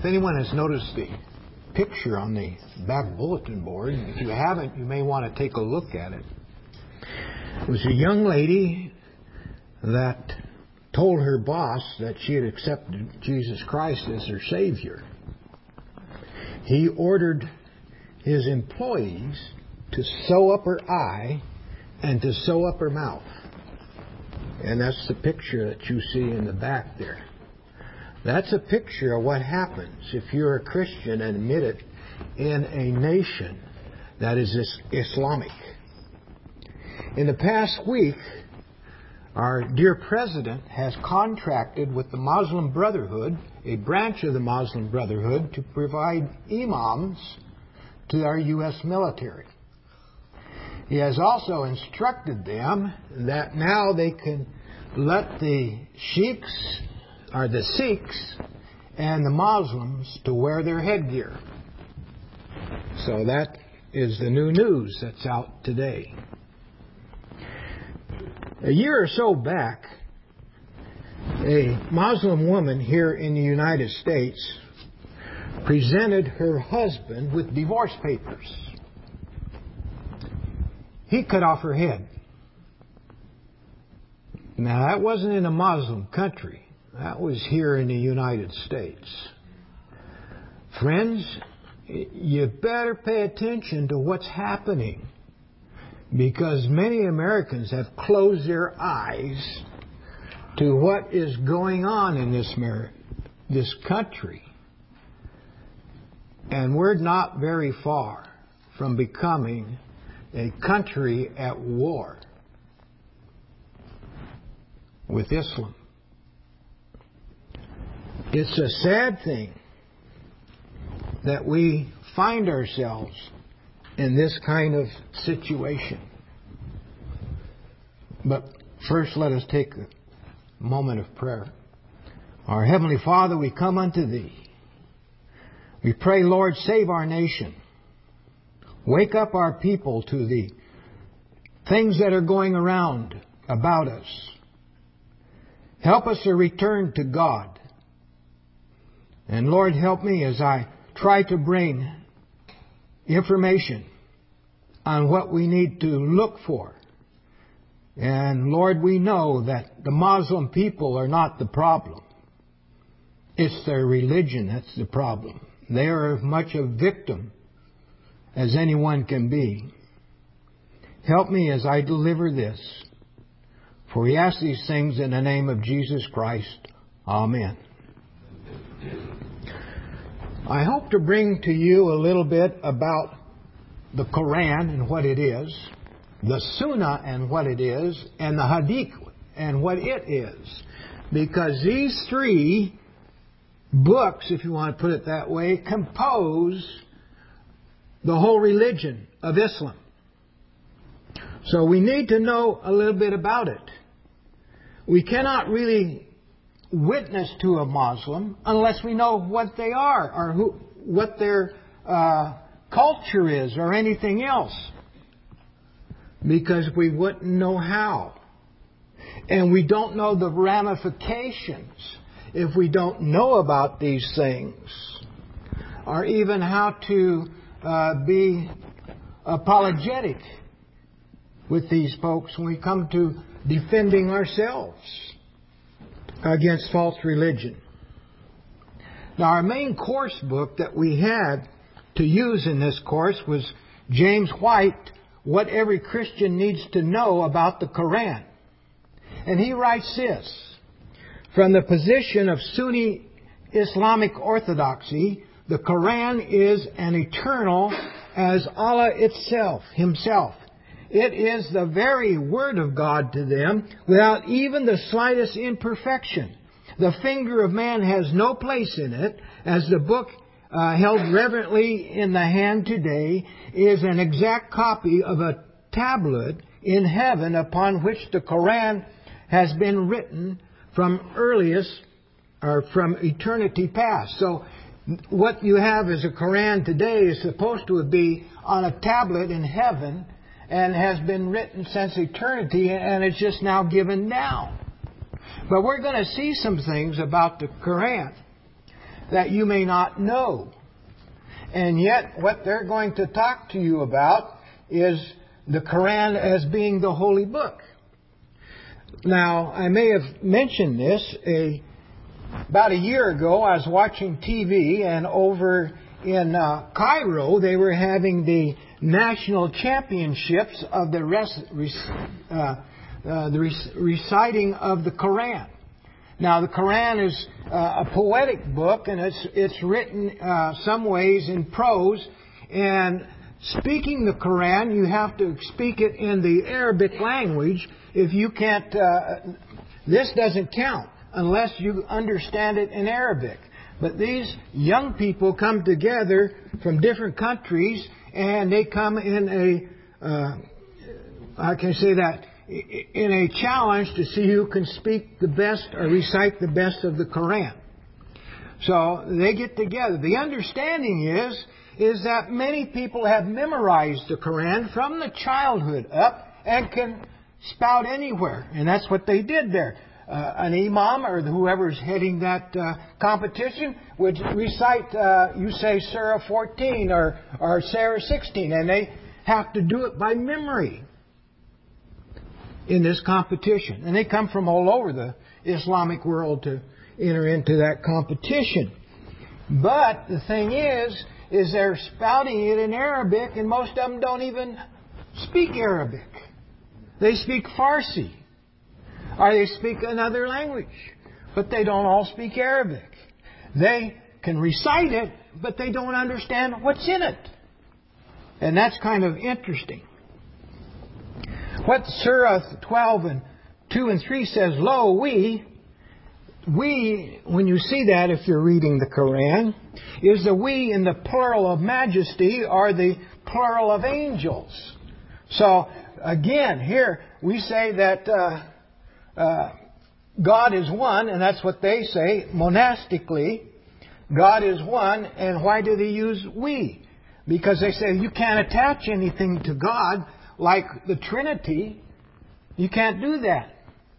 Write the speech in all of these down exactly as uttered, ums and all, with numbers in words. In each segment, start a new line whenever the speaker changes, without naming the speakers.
if anyone has noticed the picture on the back bulletin board, if you haven't, you may want to take a look at it. It was a young lady that told her boss that she had accepted Jesus Christ as her Savior. He ordered his employees to sew up her eye and to sew up her mouth. And that's the picture that you see in the back there. That's a picture of what happens if you're a Christian and admitted in a nation that is Islamic. In the past week, our dear President has contracted with the Muslim Brotherhood, a branch of the Muslim Brotherhood, to provide imams to our U S military. He has also instructed them that now they can let the sheiks, or the Sikhs, and the Muslims to wear their headgear. So that is the new news that's out today. A year or so back, a Muslim woman here in the United States presented her husband with divorce papers. He cut off her head. Now, that wasn't in a Muslim country. That was here in the United States. Friends, you better pay attention to what's happening, because many Americans have closed their eyes to what is going on in this Mer- this country. And we're not very far from becoming a country at war with Islam. It's a sad thing that we find ourselves in this kind of situation. But first, let us take a moment of prayer. Our Heavenly Father, we come unto Thee. We pray, Lord, save our nation. Wake up our people to the things that are going around about us. Help us to return to God. And Lord, help me as I try to bring information on what we need to look for. And Lord, we know that the Muslim people are not the problem. It's their religion that's the problem. They are as much a victim as anyone can be. Help me as I deliver this. For we ask these things in the name of Jesus Christ. Amen. I hope to bring to you a little bit about the Quran and what it is, the Sunnah and what it is, and the Hadith and what it is. Because these three books, if you want to put it that way, compose the whole religion of Islam. So we need to know a little bit about it. We cannot really witness to a Muslim unless we know what they are or who, what their uh, culture is or anything else, because we wouldn't know how. And we don't know the ramifications if we don't know about these things, or even how to uh, be apologetic with these folks when we come to defending ourselves against false religion. Now, our main course book that we had to use in this course was James White, What Every Christian Needs to Know About the Quran. And he writes this: from the position of Sunni Islamic orthodoxy, the Quran is an eternal as Allah itself, Himself. It is the very Word of God to them, without even the slightest imperfection. The finger of man has no place in it, as the book uh, held reverently in the hand today is an exact copy of a tablet in heaven upon which the Quran has been written from earliest, or from eternity past. So what you have as a Quran today is supposed to be on a tablet in heaven, and has been written since eternity, and it's just now given down. But we're going to see some things about the Quran. that you may not know. And yet, what they're going to talk to you about is the Quran as being the holy book. Now, I may have mentioned this. A, about a year ago, I was watching T V, and over in uh, Cairo, they were having the national championships of the, res, uh, uh, the rec- reciting of the Quran. Now, the Quran is uh, a poetic book, and it's it's written uh, some ways in prose. And speaking the Quran, you have to speak it in the Arabic language. If you can't, uh, this doesn't count unless you understand it in Arabic. But these young people come together from different countries, and they come in a, uh, how can I say that, in a challenge to see who can speak the best or recite the best of the Quran. So they get together. The understanding is, is that many people have memorized the Quran from the childhood up and can spout anywhere. And that's what they did there. Uh, an imam or whoever's heading that uh, competition would recite, uh, you say, Surah fourteen or, or Surah sixteen, and they have to do it by memory in this competition. And they come from all over the Islamic world to enter into that competition. But the thing is, is they're spouting it in Arabic, and most of them don't even speak Arabic. They speak Farsi, or they speak another language, but they don't all speak Arabic. They can recite it, but they don't understand what's in it. And that's kind of interesting. What Surah twelve and two and three says, Lo, we, we, when you see that if you're reading the Quran, is the we in the plural of majesty or the plural of angels. So, again, here we say that uh, uh, God is one, and that's what they say monastically. God is one, and why do they use we? Because they say you can't attach anything to God like the Trinity. You can't do that.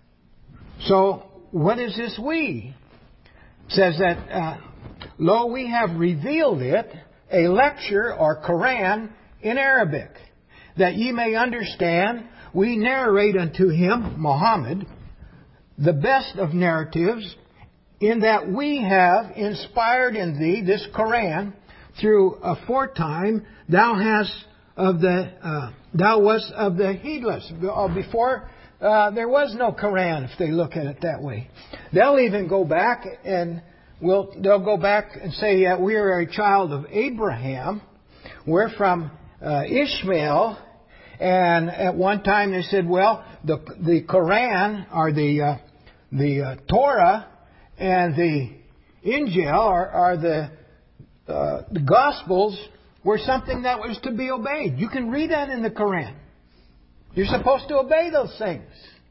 So, what is this we? It says that, uh, Lo, we have revealed it, a lecture or Quran in Arabic, that ye may understand, we narrate unto him, Muhammad, the best of narratives, in that we have inspired in thee this Quran through aforetime thou hast of the uh, thou wast of the heedless. Before uh, there was no Quran, if they look at it that way. They'll even go back and will they'll go back and say, yeah, we are a child of Abraham. We're from uh, Ishmael. And at one time they said, well, the the Quran or the uh, the uh, Torah and the Injil are, are the uh, the Gospels were something that was to be obeyed. You can read that in the Quran. You're supposed to obey those things.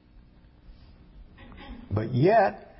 But yet,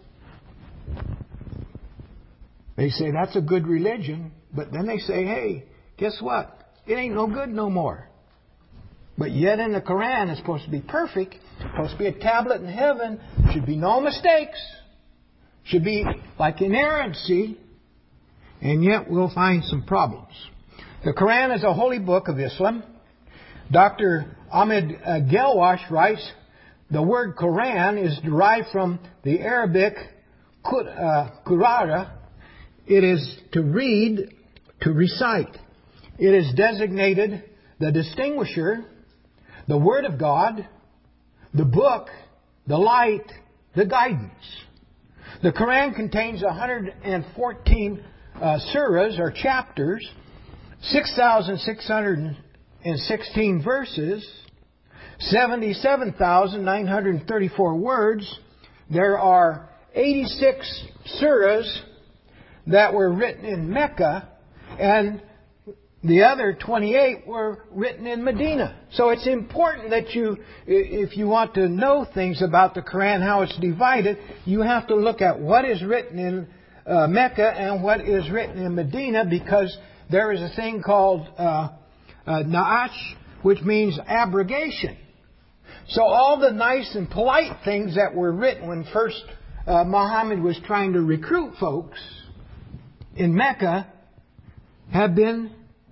they say that's a good religion. But then they say, hey, guess what? It ain't no good no more. But yet in the Quran, it's supposed to be perfect. It's supposed to be a tablet in heaven. Should be no mistakes. Should be like inerrancy. And yet we'll find some problems. The Quran is a holy book of Islam. Doctor Ahmed uh, Gelwash writes, the word Quran is derived from the Arabic Qur'ara. It is to read, to recite. It is designated the distinguisher, the Word of God, the book, the light, the guidance. The Quran contains one hundred fourteen uh, surahs or chapters, six thousand six hundred sixteen verses, seventy-seven thousand nine hundred thirty-four words. There are eighty-six surahs that were written in Mecca, and the other twenty-eight were written in Medina. So it's important that you, if you want to know things about the Quran, how it's divided, you have to look at what is written in uh, Mecca and what is written in Medina, because there is a thing called uh, uh, Na'ash, which means abrogation. So all the nice and polite things that were written when first uh, Muhammad was trying to recruit folks, in Mecca have been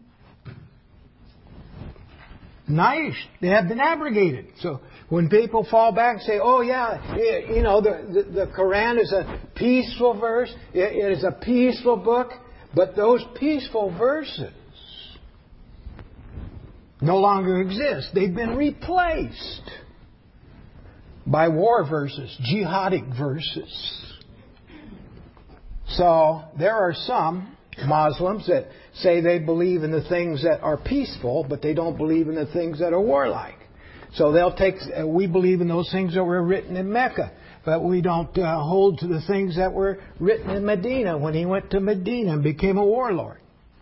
nice. They have been abrogated. So when people fall back and say, oh yeah, you know, the, the, the Quran is a peaceful verse, it, it is a peaceful book, but those peaceful verses no longer exist. They've been replaced by war verses, jihadic verses. So there are some Muslims that say they believe in the things that are peaceful, but they don't believe in the things that are warlike. So they'll take, uh, we believe in those things that were written in Mecca, but we don't uh, hold to the things that were written in Medina when he went to Medina and became a warlord.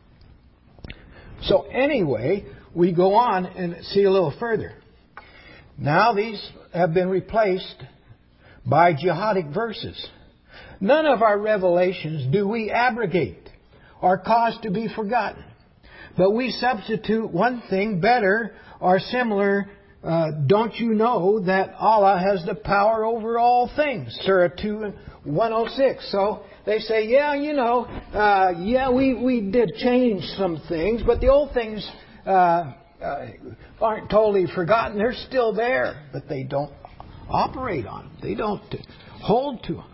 So anyway, we go on and see a little further. Now these have been replaced by jihadic verses. None of our revelations do we abrogate or cause to be forgotten, but we substitute one thing better or similar. Uh, don't you know that Allah has the power over all things? Surah two and one oh six. So they say, yeah, you know, uh, yeah, we, we did change some things, but the old things uh, uh, aren't totally forgotten. They're still there, but they don't operate on them. They don't hold to them.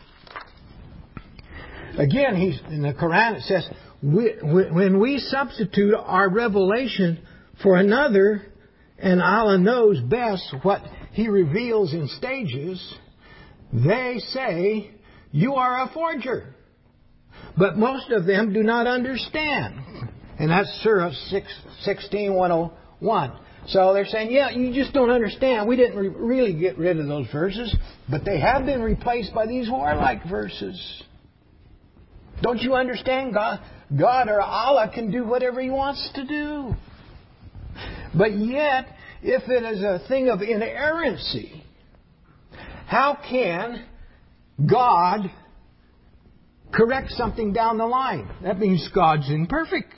Again, he's, in the Quran it says, we, when we substitute our revelation for another, and Allah knows best what He reveals in stages, they say, you are a forger. But most of them do not understand. And that's Surah sixteen one oh one. So they're saying, yeah, you just don't understand. We didn't re- really get rid of those verses, but they have been replaced by these warlike verses. Don't you understand? God, God or Allah can do whatever He wants to do. But yet, if it is a thing of inerrancy, how can God correct something down the line? That means God's imperfect.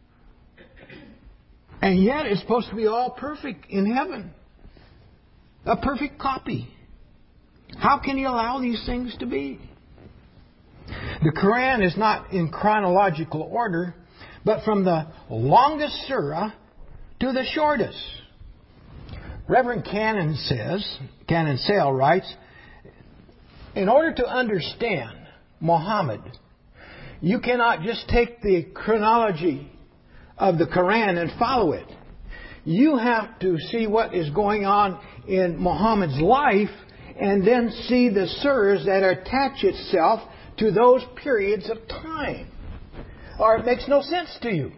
And yet it's supposed to be all perfect in heaven. A perfect copy. How can He allow these things to be? The Quran is not in chronological order, but from the longest surah to the shortest. Reverend Cannon says, Cannon Sale writes, in order to understand Muhammad, you cannot just take the chronology of the Quran and follow it. You have to see what is going on in Muhammad's life and then see the surahs that attach itself to those periods of time. Or it makes no sense to you.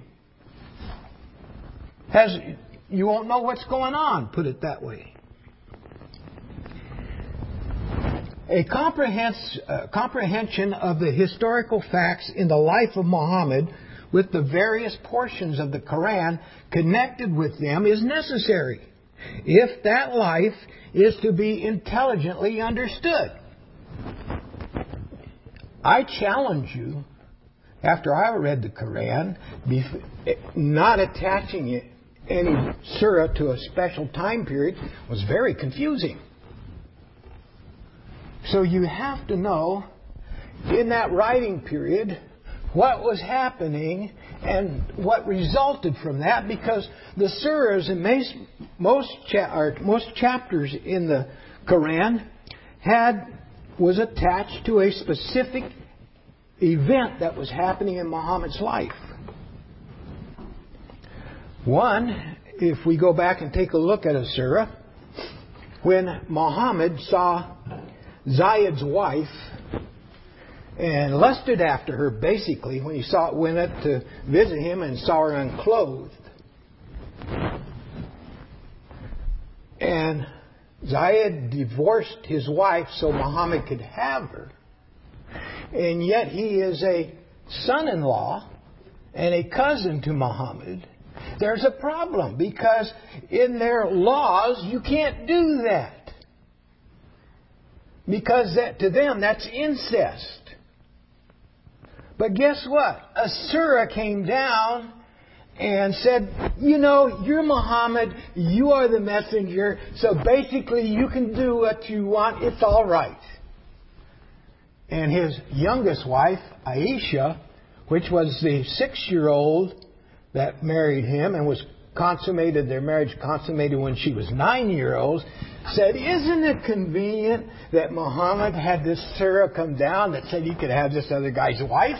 Has, you won't know what's going on, put it that way. A comprehens- uh, comprehension of the historical facts in the life of Muhammad with the various portions of the Quran connected with them is necessary if that life is to be intelligently understood. I challenge you, after I read the Quran, not attaching it, any surah to a special time period was very confusing. So you have to know, in that writing period, what was happening and what resulted from that, because the surahs and most most, cha- or most chapters in the Quran had was attached to a specific event that was happening in Muhammad's life. One, if we go back and take a look at a surah, when Muhammad saw Zayed's wife and lusted after her, basically, when he saw went up to visit him and saw her unclothed. And Zayed divorced his wife so Muhammad could have her. And yet he is a son-in-law and a cousin to Muhammad. There's a problem, because in their laws you can't do that. Because that, to them that's incest. But guess what? A surah came down and said, you know, you're Muhammad, you are the messenger, so basically you can do what you want, it's all right. And his youngest wife, Aisha, which was the six-year-old that married him and was consummated, their marriage consummated when she was nine years old, said, isn't it convenient that Muhammad had this surah come down that said he could have this other guy's wife?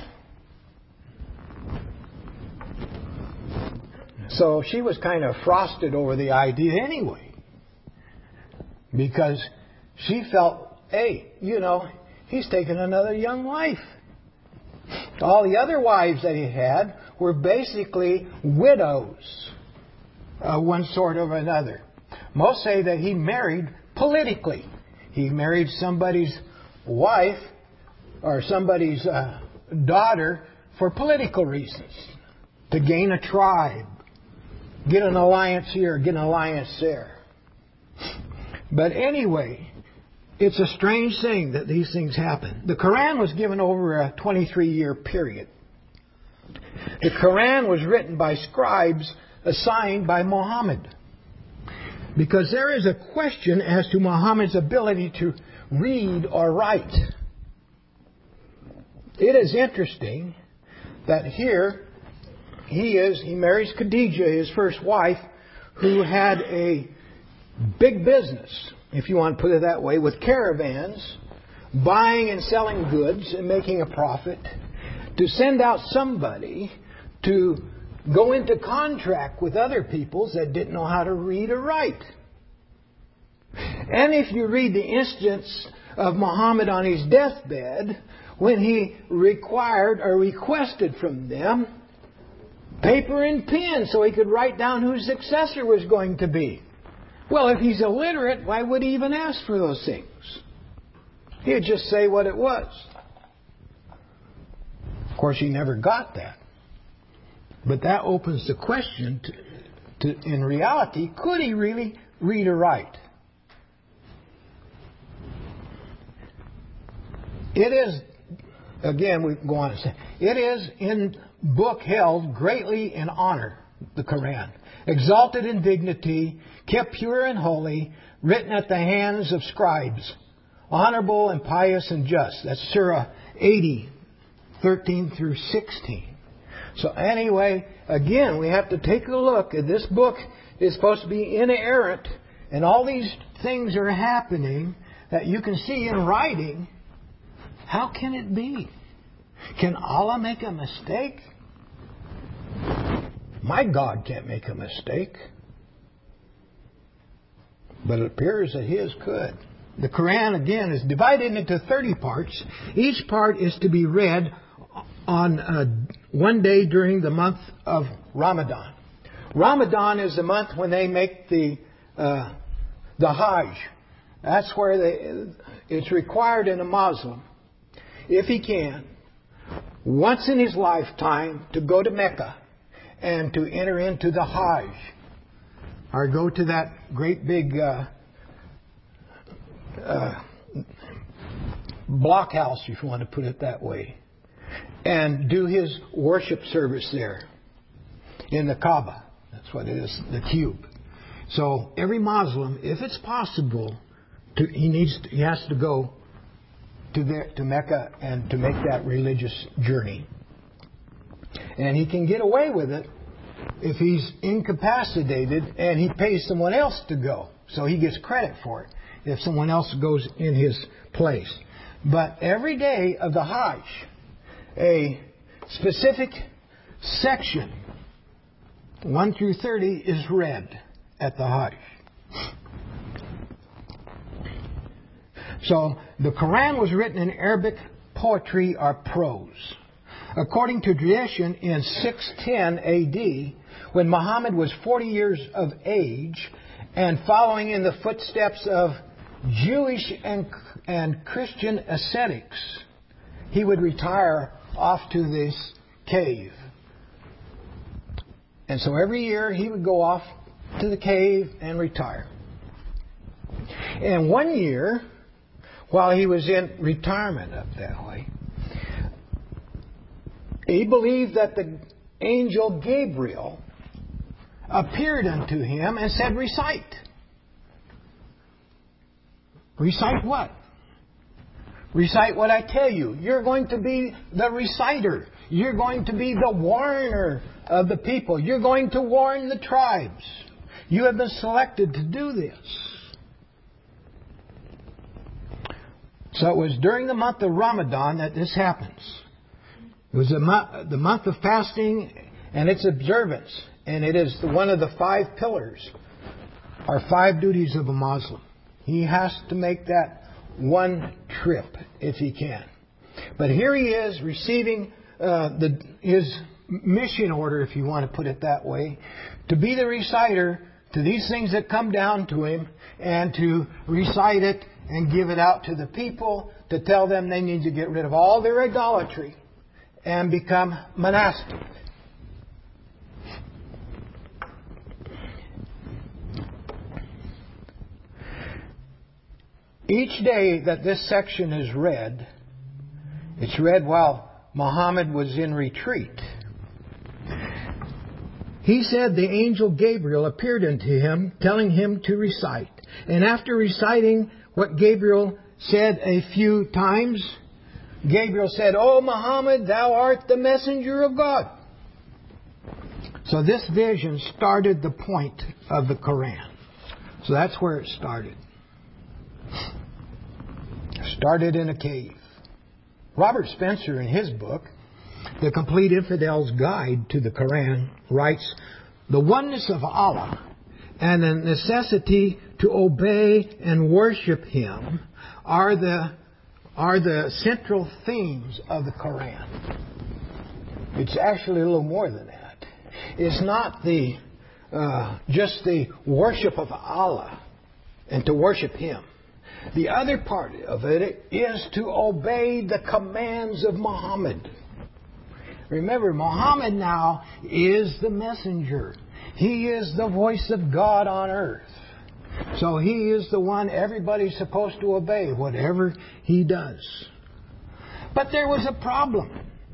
So she was kind of frosted over the idea anyway. Because she felt, hey, you know, he's taken another young wife. All the other wives that he had were basically widows, uh, one sort or another. Most say that he married politically. He married somebody's wife or somebody's uh, daughter for political reasons, to gain a tribe, get an alliance here, get an alliance there. But anyway, it's a strange thing that these things happen. The Quran was given over a twenty-three year period. The Quran was written by scribes assigned by Muhammad. Because there is a question as to Muhammad's ability to read or write. It is interesting that here he is, he marries Khadijah, his first wife, who had a big business, if you want to put it that way, with caravans, buying and selling goods and making a profit, to send out somebody to go into contract with other peoples that didn't know how to read or write. And if you read the instance of Muhammad on his deathbed, when he required or requested from them paper and pen so he could write down who his successor was going to be. Well, if he's illiterate, why would he even ask for those things? He'd just say what it was. Of course, he never got that. But that opens the question to, to, in reality, could he really read or write? It is, again, we go on and say, it is in book held greatly in honor, the Quran, exalted in dignity, kept pure and holy, written at the hands of scribes, honorable and pious and just. That's Surah eighty, thirteen through sixteen. So anyway, again, we have to take a look at this book. Is supposed to be inerrant, and all these things are happening that you can see in writing. How can it be? Can Allah make a mistake? My God can't make a mistake. But it appears that His could. The Quran, again, is divided into thirty parts. Each part is to be read on uh, one day during the month of Ramadan. Ramadan is the month when they make the uh, the Hajj. That's where they, it's required in a Muslim, if he can, once in his lifetime, to go to Mecca and to enter into the Hajj, or go to that great big uh, uh, blockhouse, if you want to put it that way, and do his worship service there in the Kaaba. That's what it is, the cube. So every Muslim, if it's possible, to, he needs to, he has to go to there, to Mecca and to make that religious journey. And he can get away with it if he's incapacitated and he pays someone else to go. So he gets credit for it if someone else goes in his place. But every day of the Hajj, a specific section, one through thirty, is read at the Hajj. So the Quran was written in Arabic poetry or prose. According to tradition, in six ten A D, when Muhammad was forty years of age and following in the footsteps of Jewish and, and Christian ascetics, he would retire off to this cave. And so every year he would go off to the cave and retire. And one year, while he was in retirement up that way, he believed that the angel Gabriel appeared unto him and said, recite. Recite what? Recite what I tell you. You're going to be the reciter. You're going to be the warner of the people. You're going to warn the tribes. You have been selected to do this. So it was during the month of Ramadan that this happens. It was the month, the month of fasting and its observance. And it is one of the five pillars, or five duties of a Muslim. He has to make that one trip if he can. But here he is receiving uh, the, his mission order, if you want to put it that way, to be the reciter to these things that come down to him and to recite it and give it out to the people to tell them they need to get rid of all their idolatry and become monastic. Each day that this section is read, it's read while Muhammad was in retreat. He said the angel Gabriel appeared unto him, telling him to recite. And after reciting what Gabriel said a few times, Gabriel said, "O Muhammad, thou art the messenger of God." So this vision started the point of the Quran. So that's where it started. Started in a cave. Robert Spencer, in his book, The Complete Infidel's Guide to the Quran, writes, "The oneness of Allah and the necessity to obey and worship Him are the are the central themes of the Quran." It's actually a little more than that. It's not the uh, just the worship of Allah and to worship Him. The other part of it is to obey the commands of Muhammad. Remember, Muhammad now is the messenger. He is the voice of God on earth. So he is the one everybody's supposed to obey, whatever he does. But there was a problem.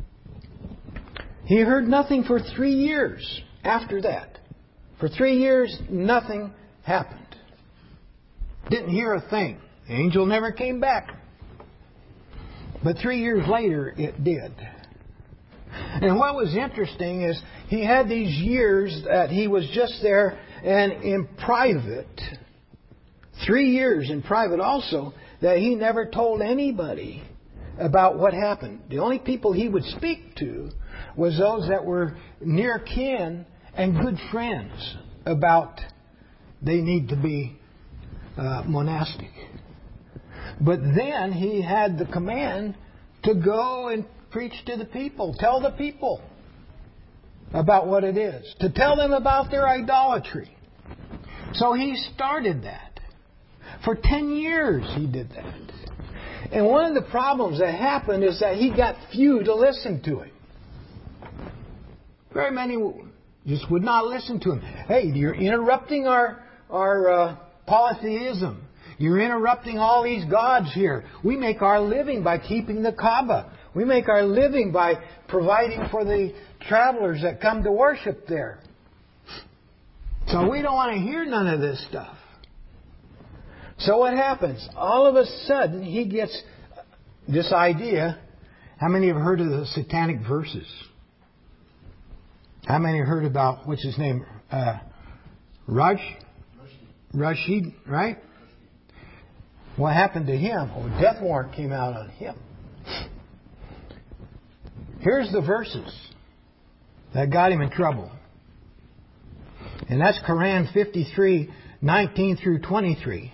He heard nothing for three years after that. For three years, nothing happened. Didn't hear a thing. The angel never came back. But three years later, it did. And what was interesting is he had these years that he was just there and in private. Three years in private also that he never told anybody about what happened. The only people he would speak to was those that were near kin and good friends about they need to be uh, monastic. But then he had the command to go and preach to the people, tell the people about what it is, to tell them about their idolatry. So he started that. For ten years he did that. And one of the problems that happened is that he got few to listen to him. Very many just would not listen to him. Hey, you're interrupting our, our uh, polytheism. You're interrupting all these gods here. We make our living by keeping the Kaaba. We make our living by providing for the travelers that come to worship there. So we don't want to hear none of this stuff. So what happens? All of a sudden, he gets this idea. How many have heard of the satanic verses? How many have heard about, what's his name? Uh, Raj? Rashid, right? What happened to him? Oh, a death warrant came out on him. Here's the verses that got him in trouble. And that's Quran fifty-three, nineteen through twenty-three.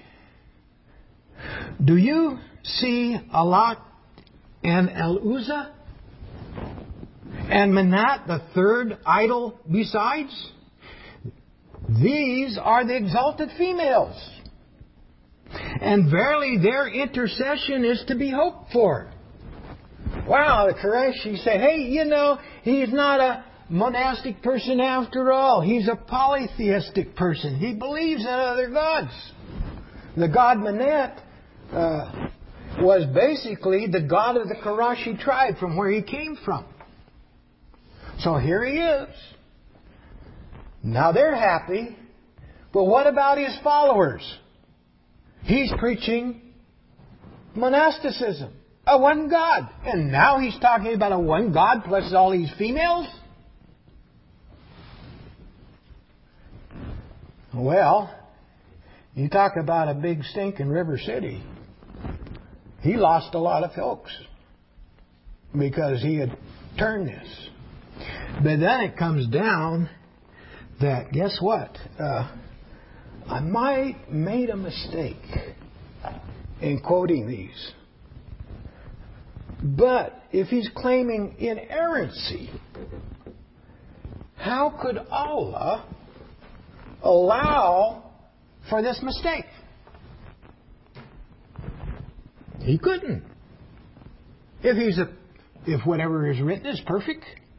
Do you see Alat and Al-Uzza and Manat, the third idol besides? These are the exalted females. And verily their intercession is to be hoped for. Wow, the Quraysh said, hey, you know, he's not a monastic person after all. He's a polytheistic person. He believes in other gods. The god Manat uh, was basically the god of the Qurashi tribe from where he came from. So here he is. Now they're happy. But what about his followers? He's preaching monasticism. a one God. And now he's talking about a one God plus all these females? Well, you talk about a big stink in River City. He lost a lot of folks because he had turned this. But then it comes down that, guess what? Uh, I might made a mistake in quoting these. But if he's claiming inerrancy, how could Allah allow for this mistake? He couldn't. If he's a, if whatever is written is perfect,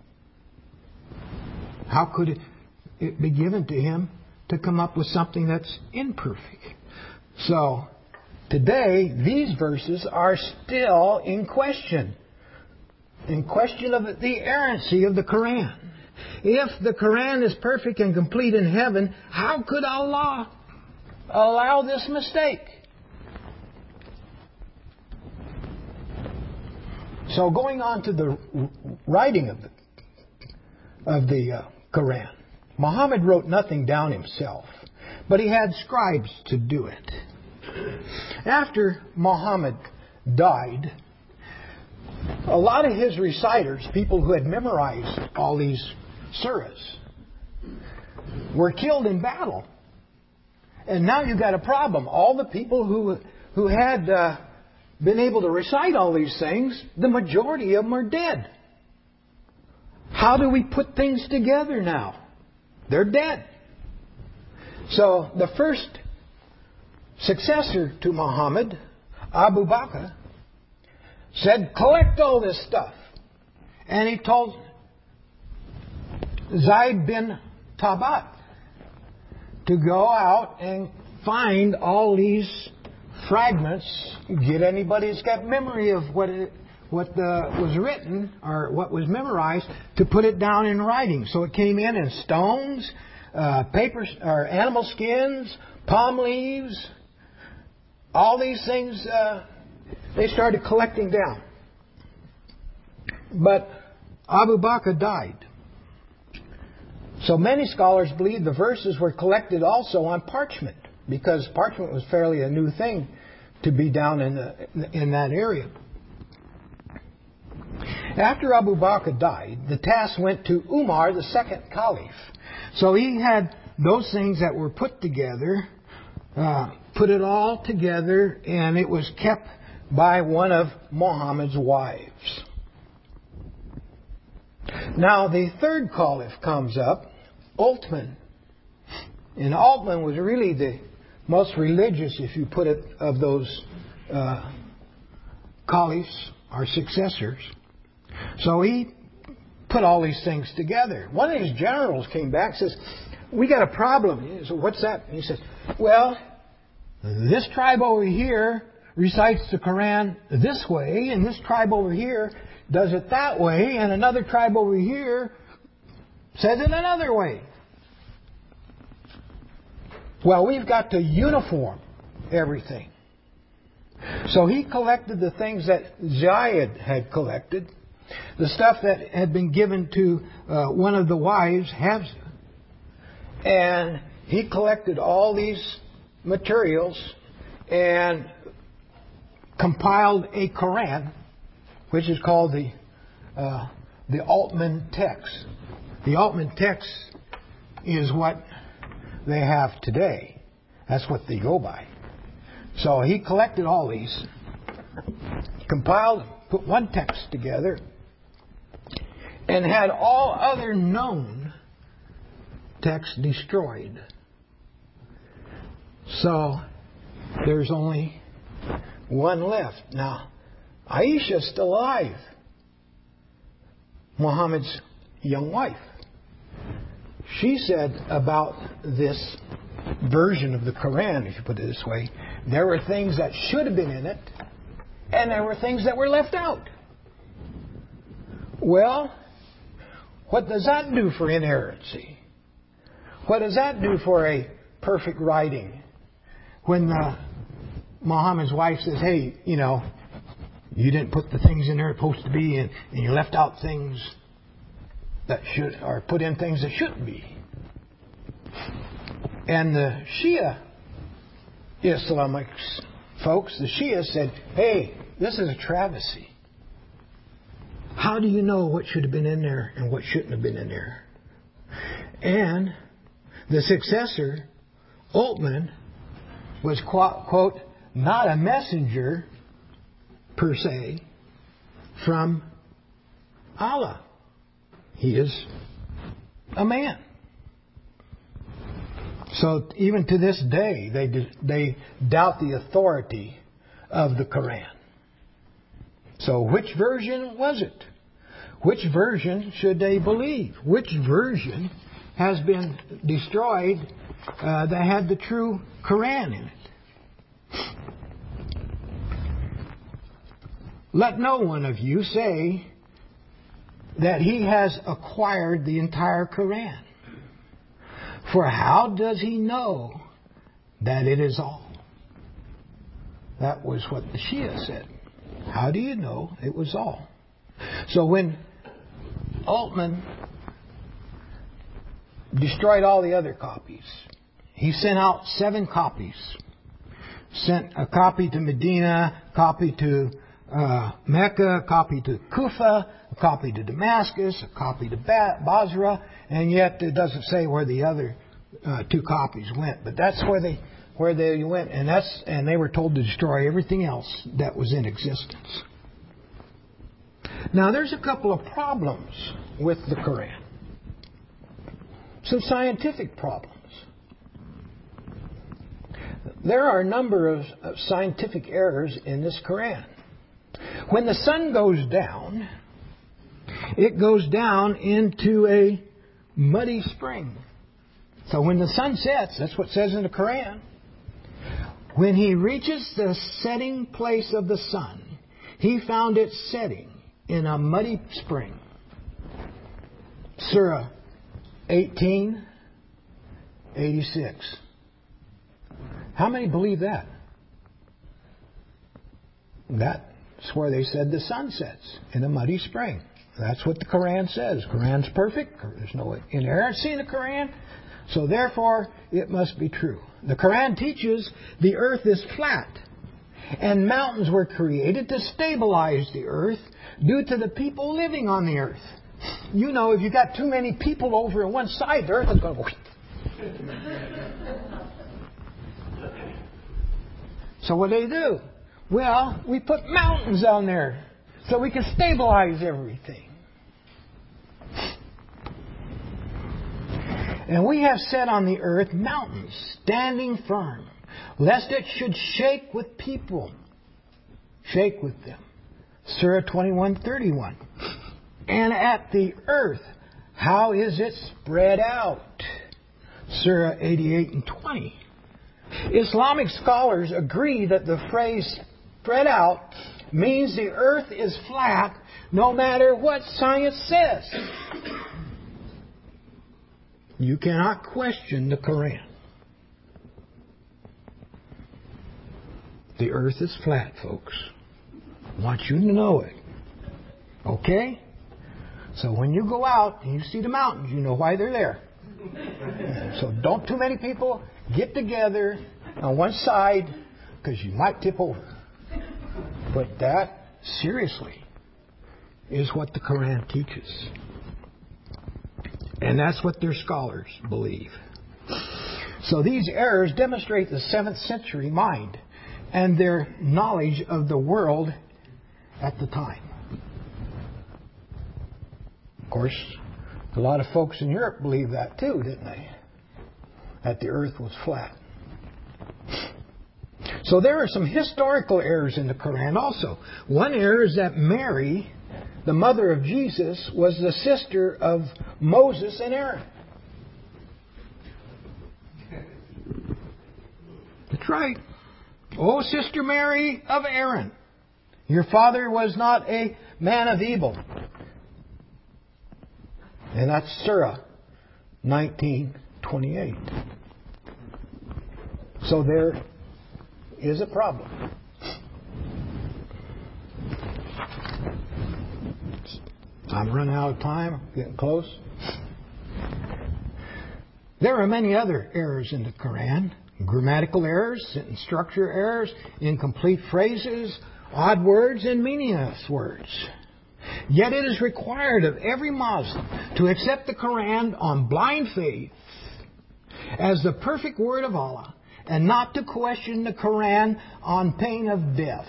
how could it, it be given to him to come up with something that's imperfect? So today, these verses are still in question. In question of the inerrancy of the Quran. If the Quran is perfect and complete in heaven, how could Allah allow this mistake? So going on to the writing of the, of the uh, Quran. Muhammad wrote nothing down himself, but he had scribes to do it. After Muhammad died, a lot of his reciters, people who had memorized all these surahs, were killed in battle. And now you've got a problem. All the people who who had uh, been able to recite all these things, the majority of them are dead. How do we put things together now? They're dead. So the first successor to Muhammad, Abu Bakr, said, collect all this stuff. And he told Zayd bin Tabat to go out and find all these fragments, get anybody that's got memory of what it, what the, was written or what was memorized, to put it down in writing. So it came in in stones, uh, paper or animal skins, palm leaves, all these things. Uh, they started collecting down. But Abu Bakr died. So many scholars believe the verses were collected also on parchment, because parchment was fairly a new thing to be down in the, in that area. After Abu Bakr died, the task went to Umar, the second caliph. So he had those things that were put together, uh, put it all together, and it was kept by one of Muhammad's wives. Now the third caliph comes up, Uthman. And Uthman was really the most religious, if you put it, of those uh, caliphs or successors. So he put all these things together. One of his generals came back and says, we got a problem. He said, what's that? And he says, well, this tribe over here recites the Quran this way, and this tribe over here does it that way, and another tribe over here says it another way. Well, we've got to uniform everything. So he collected the things that Zayd had collected, the stuff that had been given to uh, one of the wives, Hafsa, and he collected all these materials and compiled a Quran, which is called the uh, the Uthman text. The Uthman text is what they have today. That's what they go by. So he collected all these, compiled, put one text together, and had all other known texts destroyed. So there's only one left. Now, Aisha's still alive, Muhammad's young wife. She said about this version of the Quran, if you put it this way, there were things that should have been in it, and there were things that were left out. Well, what does that do for inerrancy? What does that do for a perfect writing? When uh, Muhammad's wife says, hey, you know, You didn't put the things in there supposed to be, and, and you left out things that should, or put in things that shouldn't be. And the Shia Islamic folks, the Shia said, hey, this is a travesty. How do you know what should have been in there and what shouldn't have been in there? And the successor, Altman, was, quote, not a messenger, per se, from Allah. He is a man. So even to this day, they they doubt the authority of the Quran. So which version was it? Which version should they believe? Which version has been destroyed uh, that had the true Quran in it? Let no one of you say that he has acquired the entire Quran. For how does he know that it is all? That was what the Shia said. How do you know it was all? So when Altman destroyed all the other copies, he sent out seven copies. Sent a copy to Medina, a copy to uh, Mecca, a copy to Kufa, a copy to Damascus, a copy to Basra, and yet it doesn't say where the other uh, two copies went. But that's where they where they went, and that's and they were told to destroy everything else that was in existence. Now, there's a couple of problems with the Quran. Some scientific problems. There are a number of, of scientific errors in this Quran. When the sun goes down, it goes down into a muddy spring. So when the sun sets, that's what it says in the Quran, when he reaches the setting place of the sun, he found it setting in a muddy spring. Surah eighteen eighty-six. How many believe that? That's where they said the sun sets, in a muddy spring. That's what the Quran says. Quran's perfect. There's no inerrancy in the Quran. So therefore, it must be true. The Quran teaches the earth is flat. And mountains were created to stabilize the earth due to the people living on the earth. You know, if you got too many people over on one side, the earth is going to go. So what do they do? Well, we put mountains on there so we can stabilize everything. And we have set on the earth mountains, standing firm, lest it should shake with people. Shake with them. Surah twenty-one thirty-one. And at the earth, how is it spread out? Surah eighty-eight and twenty. Islamic scholars agree that the phrase spread out means the earth is flat no matter what science says. You cannot question the Quran. The earth is flat, folks. I want you to know it. Okay? So when you go out and you see the mountains, you know why they're there. So don't too many people get together on one side because you might tip over. But that, seriously, is what the Quran teaches. And that's what their scholars believe. So these errors demonstrate the seventh century mind and their knowledge of the world at the time. Of course, a lot of folks in Europe believed that too, didn't they? That the earth was flat. So there are some historical errors in the Quran also. One error is that Mary, the mother of Jesus, was the sister of Moses and Aaron. That's right. Oh, Sister Mary of Aaron, your father was not a man of evil. And that's Surah nineteen twenty-eight. So there is a problem. I'm running out of time, getting close. There are many other errors in the Quran. Grammatical errors, sentence structure errors, incomplete phrases, odd words, and meaningless words. Yet it is required of every Muslim to accept the Quran on blind faith as the perfect word of Allah and not to question the Quran on pain of death.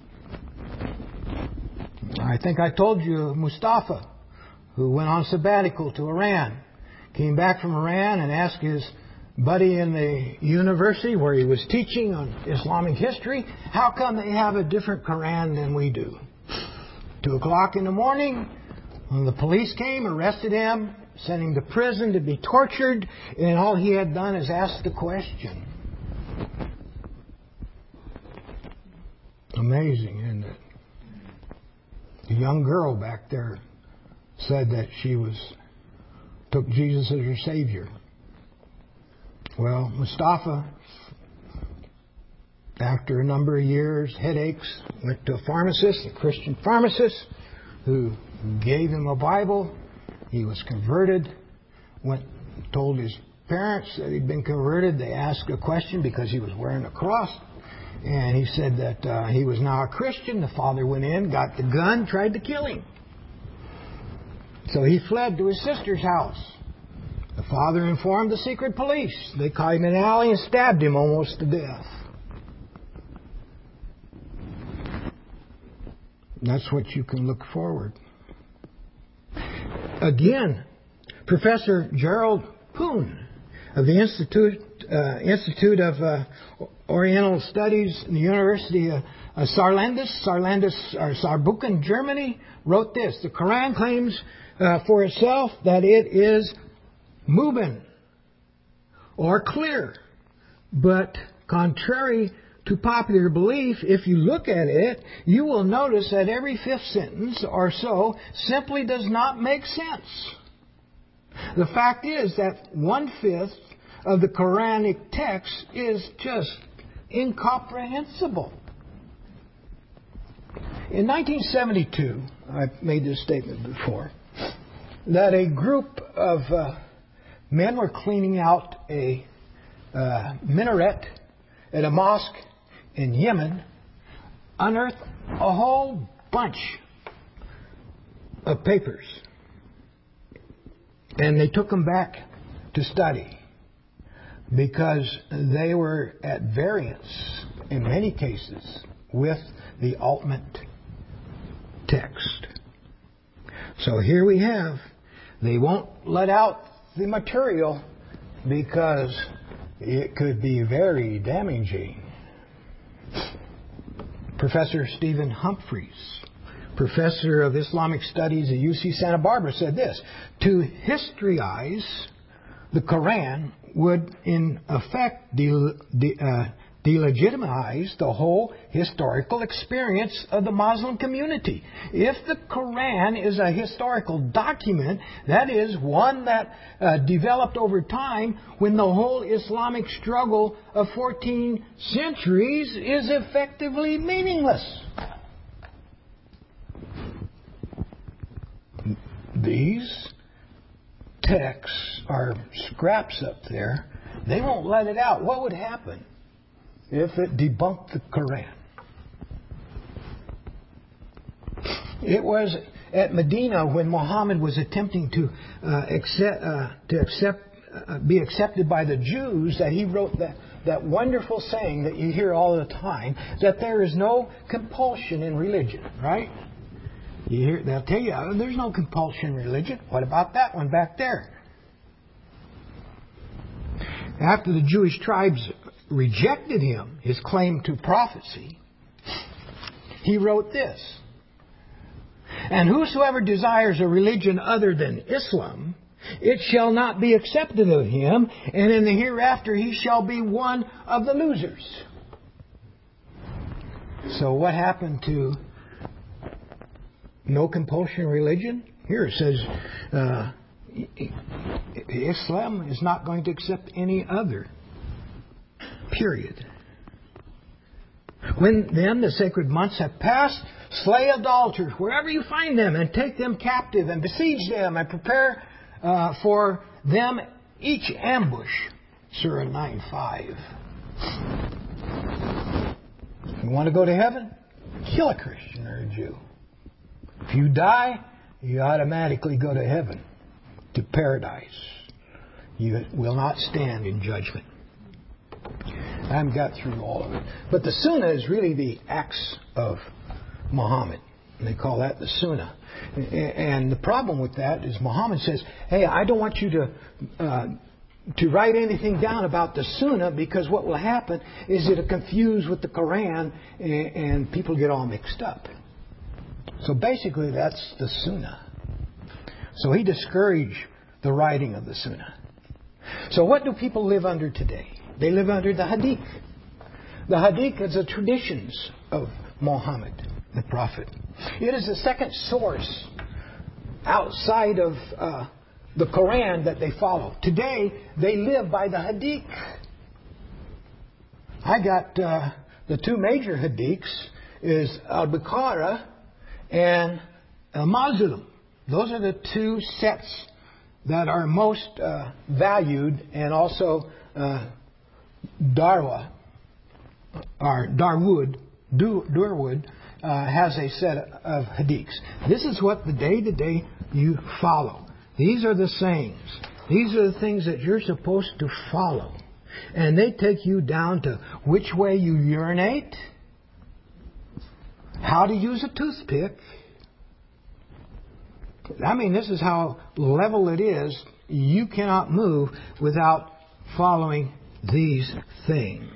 I think I told you of Mustafa, who went on sabbatical to Iran, came back from Iran and asked his buddy in the university where he was teaching on Islamic history, how come they have a different Quran than we do? Two o'clock in the morning, when the police came, arrested him, sent him to prison to be tortured, and all he had done is ask the question. Amazing, isn't it? The young girl back there said that she was took Jesus as her Savior. Well, Mustafa, after a number of years, headaches, went to a pharmacist, a Christian pharmacist, who gave him a Bible. He was converted, went, told his parents that he'd been converted. They asked a question because he was wearing a cross. And he said that uh, he was now a Christian. The father went in, got the gun, tried to kill him. So he fled to his sister's house. The father informed the secret police. They caught him in an alley and stabbed him almost to death. That's what you can look forward. Again, Professor Gerald Poon of the Institute uh, Institute of uh, Oriental Studies in the University of uh, Saarlandis, Saarlandis or Saarbrücken, Germany, wrote this: the Quran claims uh, for itself that it is mubin, or clear, but contrary to popular belief, if you look at it, you will notice that every fifth sentence or so simply does not make sense. The fact is that one-fifth of the Quranic text is just incomprehensible. In nineteen seventy-two, I've made this statement before, that a group of uh, men were cleaning out a uh, minaret at a mosque in Yemen, unearthed a whole bunch of papers. And they took them back to study because they were at variance, in many cases, with the ultimate text. So here we have, they won't let out the material because it could be very damaging. Professor Stephen Humphreys, professor of Islamic Studies at U C Santa Barbara, said this: to historicize the Quran would in effect de- de- uh, delegitimize the whole historical experience of the Muslim community. If the Quran is a historical document, that is one that uh, developed over time when the whole Islamic struggle of fourteen centuries is effectively meaningless. These texts are scraps up there. They won't let it out. What would happen if it debunked the Quran? It was at Medina when Muhammad was attempting to uh, accept, uh, to accept, uh, be accepted by the Jews that he wrote that, that wonderful saying that you hear all the time, that there is no compulsion in religion, right? You hear, they'll tell you, oh, there's no compulsion in religion. What about that one back there? After the Jewish tribes rejected him, his claim to prophecy, he wrote this: and whosoever desires a religion other than Islam, it shall not be accepted of him, and in the hereafter he shall be one of the losers. So what happened to no compulsion religion? Here it says uh, Islam is not going to accept any other. Period. When then the sacred months have passed, slay idolaters wherever you find them, and take them captive, and besiege them, and prepare uh, for them each ambush. Surah nine five. You want to go to heaven? Kill a Christian or a Jew. If you die, you automatically go to heaven, to paradise. You will not stand in judgment. I haven't got through all of it. But the Sunnah is really the acts of Muhammad. They call that the Sunnah. And the problem with that is Muhammad says, hey, I don't want you to uh, to write anything down about the Sunnah, because what will happen is it'll confuse with the Quran and, and people get all mixed up. So basically that's the Sunnah. So he discouraged the writing of the Sunnah. So what do people live under today? They live under the Hadith. The Hadith is the traditions of Muhammad, the Prophet. It is the second source outside of uh, the Quran that they follow. Today, they live by the Hadith. I got uh, the two major Hadiths is Al-Baqarah and Al-Muslim. Those are the two sets that are most uh, valued, and also uh, Darwa, or Darwood, Durwood, uh, has a set of hadiths. This is what the day-to-day you follow. These are the sayings. These are the things that you're supposed to follow. And they take you down to which way you urinate, how to use a toothpick. I mean, this is how level it is. You cannot move without following these things.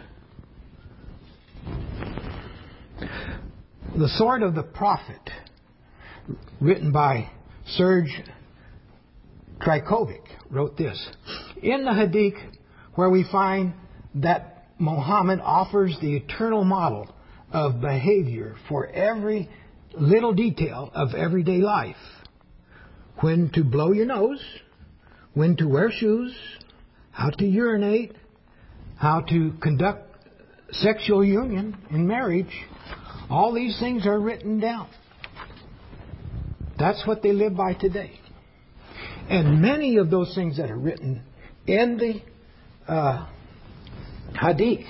The Sword of the Prophet, written by Serge Trikovic, wrote this. In the Hadith, where we find that Muhammad offers the eternal model of behavior for every little detail of everyday life. When to blow your nose, when to wear shoes, how to urinate, how to conduct sexual union in marriage. All these things are written down. That's what they live by today. And many of those things that are written in the uh, Hadith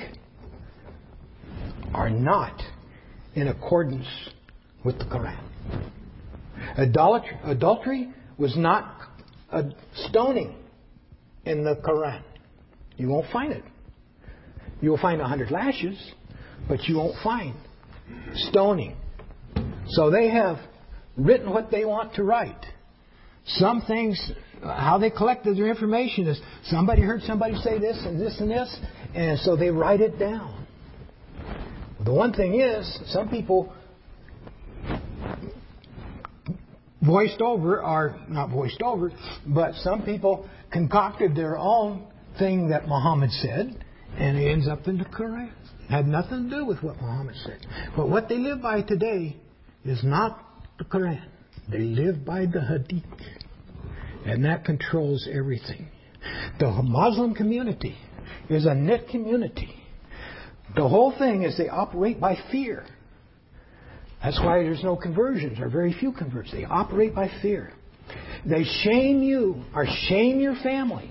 are not in accordance with the Quran. Idolatry, adultery was not a stoning in the Quran. You won't find it. You will find a hundred lashes, but you won't find stoning. So they have written what they want to write. Some things, how they collected their information is somebody heard somebody say this and this and this, and so they write it down. The one thing is, some people voiced over, or not voiced over, but some people concocted their own thing that Muhammad said, and it ends up in the Quran. Had nothing to do with what Muhammad said. But what they live by today is not the Quran. They live by the Hadith. And that controls everything. The Muslim community is a knit community. The whole thing is they operate by fear. That's why there's no conversions, or very few converts. They operate by fear. They shame you, or shame your family,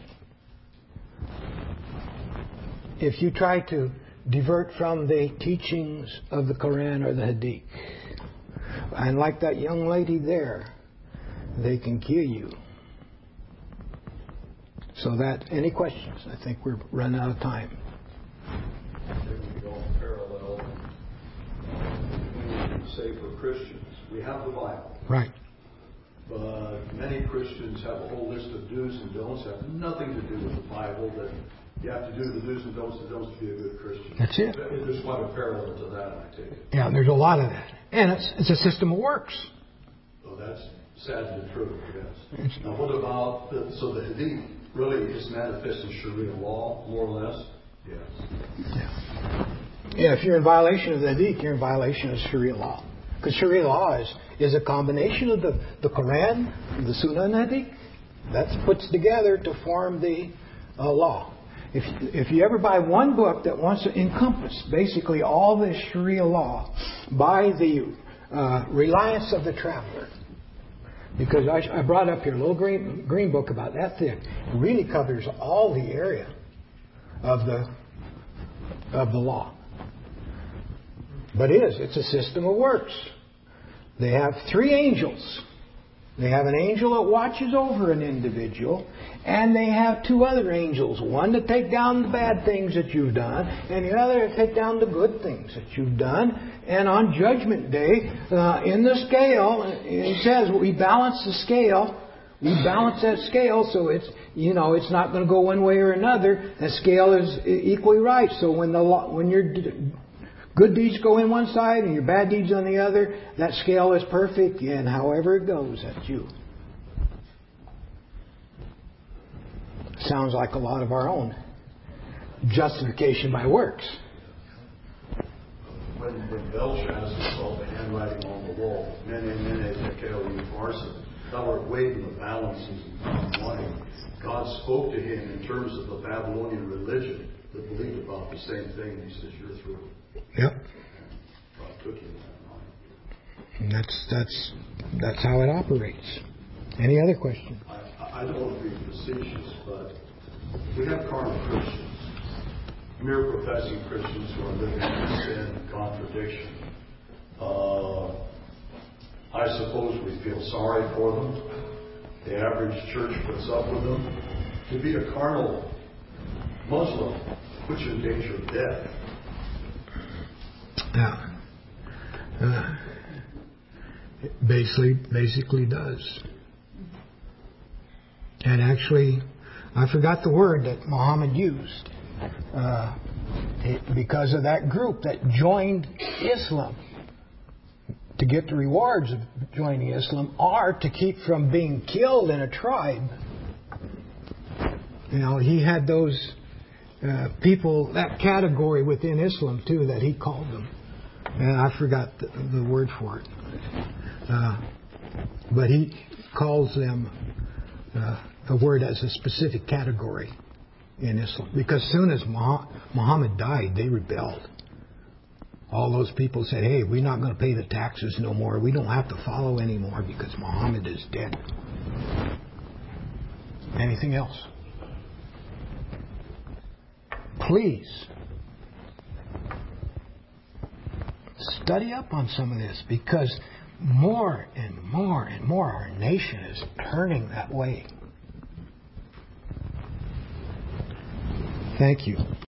if you try to divert from the teachings of the Quran or the Hadith. And like that young lady there, they can kill you. So that, any questions? I think we're running out of time.
We go parallel. Say for Christians, we have the Bible.
Right.
But many Christians have a whole list of do's and don'ts that have nothing to do with the Bible, that you have to do the do's and don'ts and don'ts to be a good Christian.
That's it.
There's quite a parallel to that, I take it.
Yeah, there's a lot of that. And it's, it's a system of works.
So that's sadly true, yes. Now what about, the, so the Hadith really is manifest in Sharia law, more or less? Yes.
Yeah. Yeah, if you're in violation of the Hadith, you're in violation of Sharia law. Because Sharia law is, is a combination of the, the Quran, the Sunnah, and the Hadith. That's put together to form the uh, law. if if you ever buy one book that wants to encompass basically all this Sharia law, buy the uh, Reliance of the Traveler. Because I, I brought up here a little green green book about that thick. It really covers all the area of the of the law. But it is. It's a system of works. They have three angels. They have an angel that watches over an individual, and they have two other angels. One to take down the bad things that you've done, and the other to take down the good things that you've done. And on Judgment Day, uh, in the scale, it says we balance the scale. We balance that scale so it's, you know, it's not going to go one way or another. The scale is equally right. So when the when your good deeds go in one side and your bad deeds on the other, that scale is perfect, and however it goes, that's you. Sounds like a lot of our own justification by works.
When, when Belshazzar saw the handwriting on the wall, Mene, Mene, Tekel, Upharsin, thou art weighed in the balances and found wanting, God spoke to him in terms of the Babylonian religion that believed about the same thing. He says, you're through.
Yep.
God took him that night.
And that's that's that's how it operates. Any other question?
I, I don't want to be facetious, but we have carnal Christians, mere professing Christians who are living in sin and contradiction. Uh, I suppose we feel sorry for them. The average church puts up with them. To be a carnal Muslim puts you in danger of death.
Yeah. Uh, it basically, basically does. And actually, I forgot the word that Muhammad used. Uh, it, because of that group that joined Islam. To get the rewards of joining Islam are to keep from being killed in a tribe. You know, he had those uh, people, that category within Islam too, that he called them. And I forgot the, the word for it. Uh, but he calls them uh, the word as a specific category in Islam. Because as soon as Muhammad died, they rebelled. All those people said, hey, we're not going to pay the taxes no more. We don't have to follow anymore because Muhammad is dead. Anything else? Please study up on some of this, because more and more and more our nation is turning that way. Thank you.